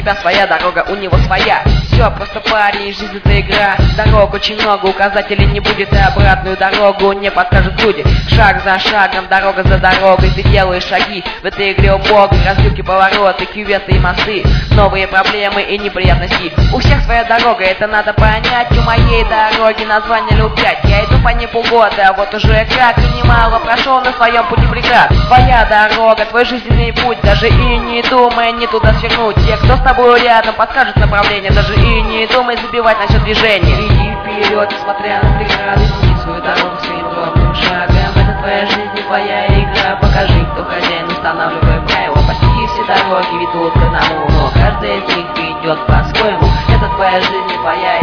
тебя своя дорога, у него своя. Все просто, парень, жизнь это игра. Дорог очень много, указателей не будет, и обратную дорогу не подскажут люди. Шаг за шагом, дорога за дорогой, ты делаешь шаги в этой игре убогой. Развилки, повороты, кюветы и мосты, новые проблемы и неприятности. У всех своя дорога, это надо понять. У моей дороги название лет 5. Я иду по ней полгода, а вот уже как и немало прошел на своем пути преград. Твоя дорога, твой жизненный путь, даже и не думай не туда свернуть. Те, кто с тобой рядом, подскажут направление, даже и не думай забивать насчет движения. Иди вперед, несмотря на преграды, иди свою дорогу своим ровным шагом. Это твоя жизнь и твоя игра, покажи, кто хозяин, устанавливай правила. Почти все дороги ведут к одному, но каждая из них идет по-своему. Это твоя жизнь и твоя